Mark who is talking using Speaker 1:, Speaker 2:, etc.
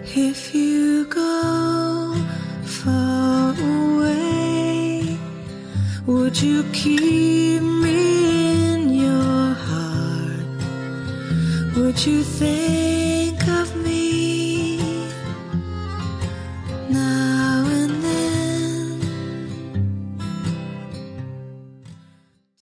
Speaker 1: If you go far away, would you keep me in your heart? Would you think